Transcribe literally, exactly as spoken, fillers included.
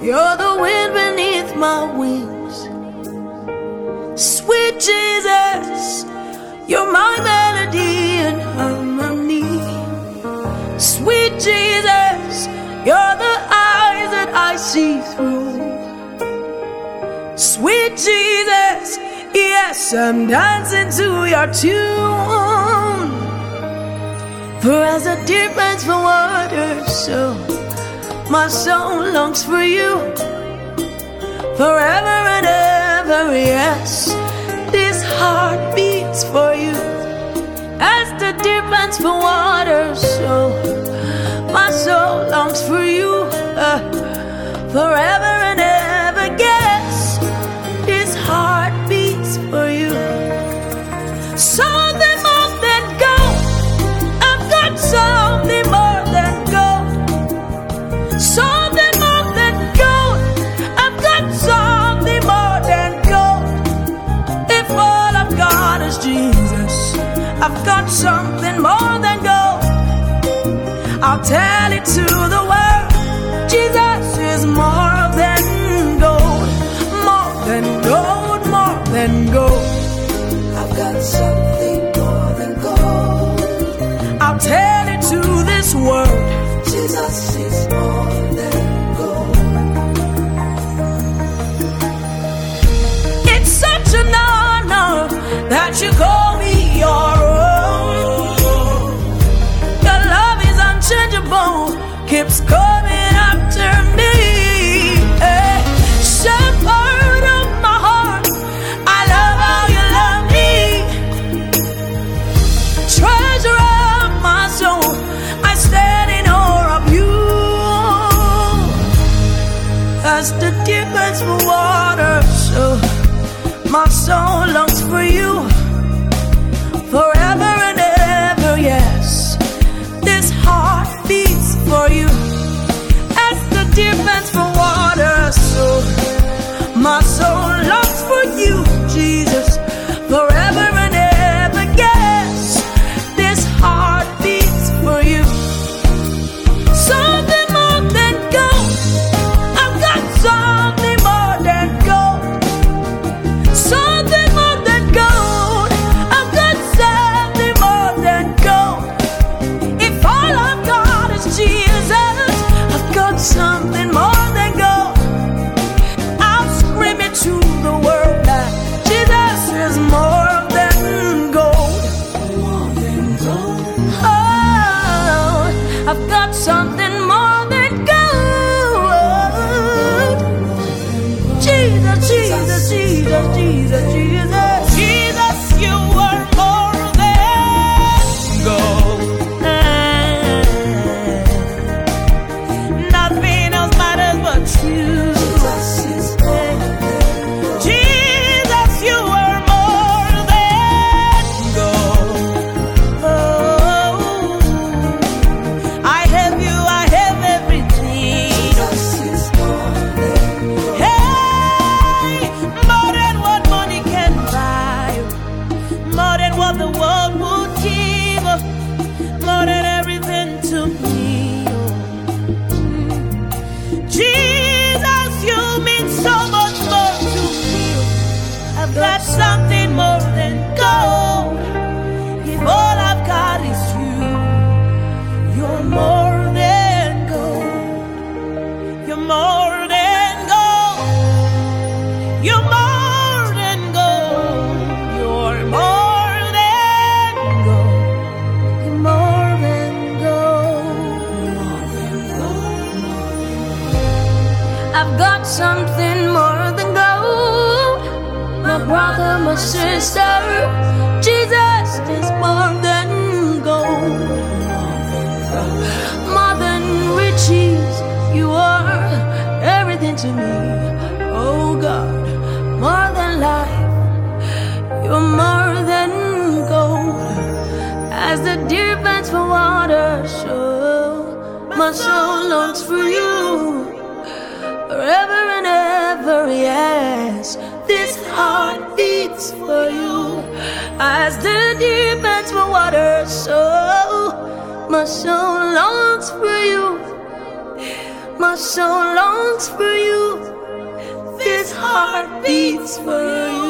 You're the wind beneath my wings. Sweet Jesus, you're my melody and harmony. Sweet Jesus, you're the eyes that I see through. Sweet Jesus, yes, I'm dancing to your tune. For as the deer pants for water, so my soul longs for you. Forever and ever, yes, this heart beats for you. As the deer pants for water, so my soul longs for you. uh, Forever and ever, yes, this heart beats for you. Something more than gold, I've got something more than gold. Something more than gold, I've got something more than gold. If all I've got is Jesus, I've got something more than gold. I'll tell it to the world, Jesus is more than gold. More than gold, more than gold. I've got something more than gold. I'll tell it to this world, Jesus is more than gold. It's such an honor that you call me your own. Your love is unchangeable, keeps coming after me. Hey, shepherd of my heart, I love how you love me. Treasure of my soul, I stand in awe of you. As the deer pants for water, so my soul longs for you. Forever and ever, yes, this heart beats for you. As the deer pants for water, so my soul longs for you, Jesus. Forever and ever, yes, this heart beats for you. Something more than gold, I've got something more than gold. Something more than gold, I've got something more than gold. If all I've got is Jesus, I've got something more than gold. I'll scream it to the world that Jesus is more than gold. More than gold. Oh, I've got something more than gold. Jesus, Jesus, Jesus, Jesus, Jesus. Jesus, you are more than gold. Nothing else matters but you. Jesus, you are more than gold. Oh, I have you, I have everything. Hey, more than what money can buy, more than what the world would give, more than everything to me. Jesus, you mean so much more to me. I've got something more than gold. If all I've got is you, you're more than gold. You're more than gold. You're more than gold. You're more than gold. You're more than gold. More than gold. I've got something more than gold. My brother, my sister, Jesus is more than gold. More than riches, you are everything to me. Oh God, more than life, you're more than gold. As the deer pants for water, so my soul longs for you. Forever and ever, yes, this heart beats for you. As the deer pants for water, so my soul longs for you. My soul longs for you. This heart beats for you.